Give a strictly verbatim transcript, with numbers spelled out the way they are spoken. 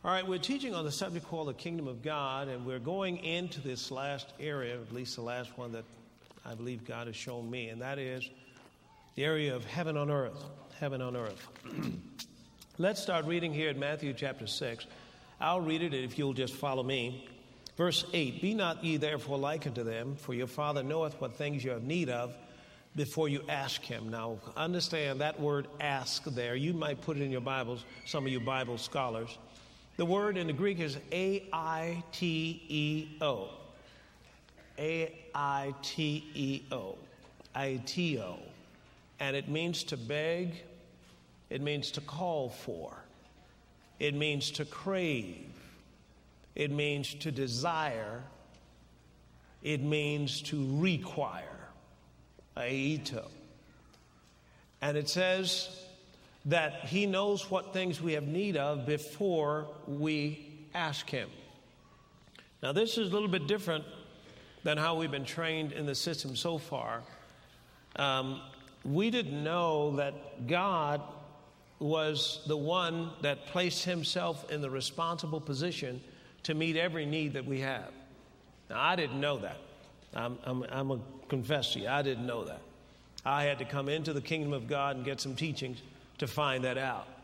All right, we're teaching on the subject called the Kingdom of God, and we're going into this last area, at least the last one that I believe God has shown me, and that is the area of heaven on earth, heaven on earth. Let's start reading here at Matthew chapter six. I'll read it if you'll just follow me. Verse eight, be not ye therefore like unto them, for your Father knoweth what things you have need of before you ask him. Now, understand that word ask there. You might put it in your Bibles, some of you Bible scholars. The word in the Greek is A I T E O. A I T E O. Aiteo. And it means to beg. It means to call for. It means to crave. It means to desire. It means to require. Aito. And it says that he knows what things we have need of before we ask him. Now, this is a little bit different than how we've been trained in the system so far. Um, we didn't know that God was the one that placed himself in the responsible position to meet every need that we have. Now, I didn't know that. I'm, I'm, I'm a confess to you, I didn't know that. I had to come into the kingdom of God and get some teachings to find that out.